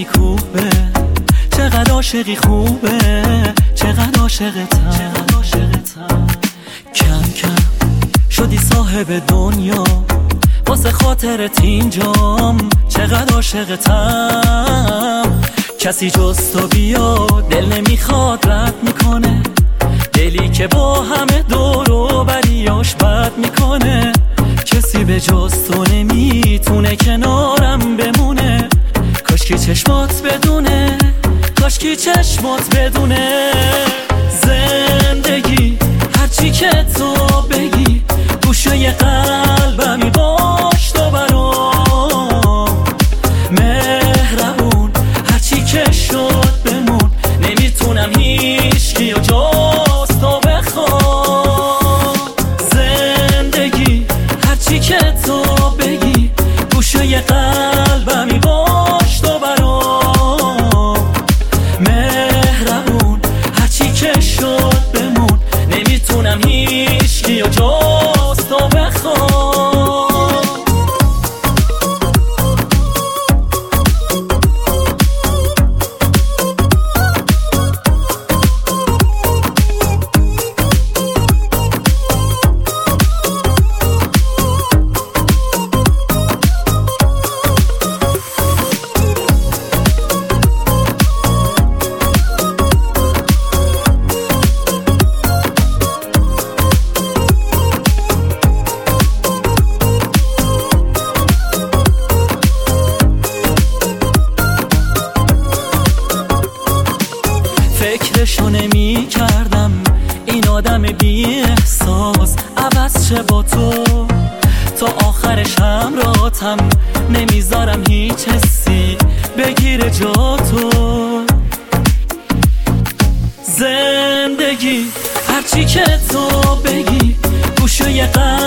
میکوبه، چقدر عاشقی خوبه، چقدر عاشقتم. کم کم شدی صاحب دنیا، واسه خاطرت اینجام، چقدر عاشقتم. کسی جز تو بیا دل نمیخواد رد میکنه، دلی که با همه دور و بریاش بد میکنه. کسی به جز تو نمیتونه کنارم بمونه، کاشکی چشمات بدونه، کاشکی چشمات بدونه. زندگی هرچی که تو بگی، گوشه قلبمی باش تو برام. مهربون هرچی که شد بمون، نمیتونم هیچکی و جز تو بخوام. زندگی هرچی که تو بگی، گوشه قلبمی باش تو برام. مهربون هرچی که شد بمون، نمیتونم هیچکی و جز تو بخوام. فکرشو نمی کردم این آدم بی احساس عوض شه با تو، تا آخرش همراهتم، نمیذارم هیچ حسی بگیره جا تو. زندگی هرچی که تو بگی، گوشه